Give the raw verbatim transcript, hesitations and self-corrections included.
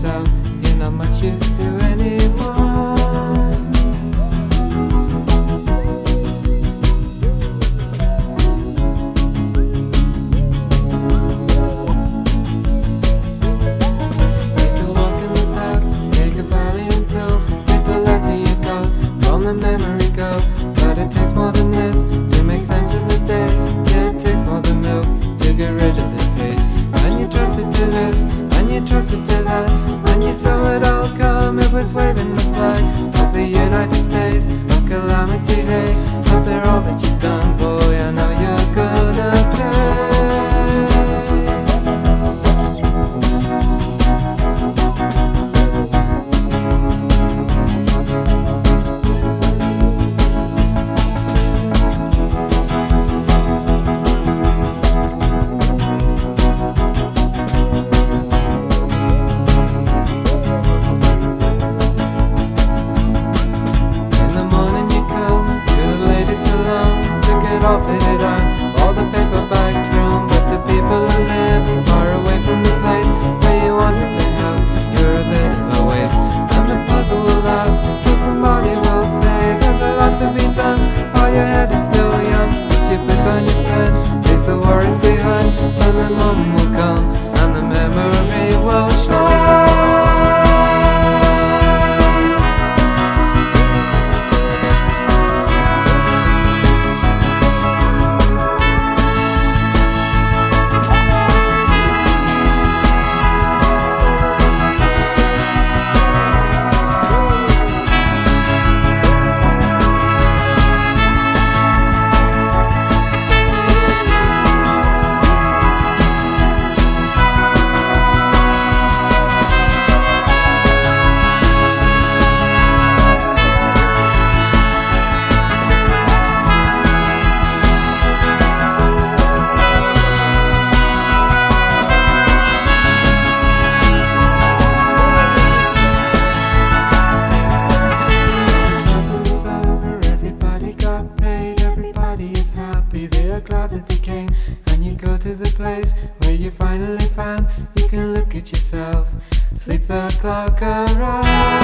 yourself, you're not much used to anyone. Take a walk in the park, take a Valiant pill, take the lead to your coat, from the memory go. But it takes more than this to make sense of the day. Yeah, it takes more than milk to get rid of the taste. And you trust it to this, and you trust it to that, and you saw it all come. It was waving the flag of the United States of calamity. Hey, after all that you've done, boy, I know you're gonna pay. Off it on all the paperback film, but the people who live far away from the place where you wanted to help, you're a bit of a waste. And the puzzle will last till somebody will say there's a lot to be done while your head is still young. Put your bit on your pen, leave the worries behind, and the moment will come and the memory will shine. They're glad that they came, and you go to the place where you finally found you can look at yourself, sleep the clock around.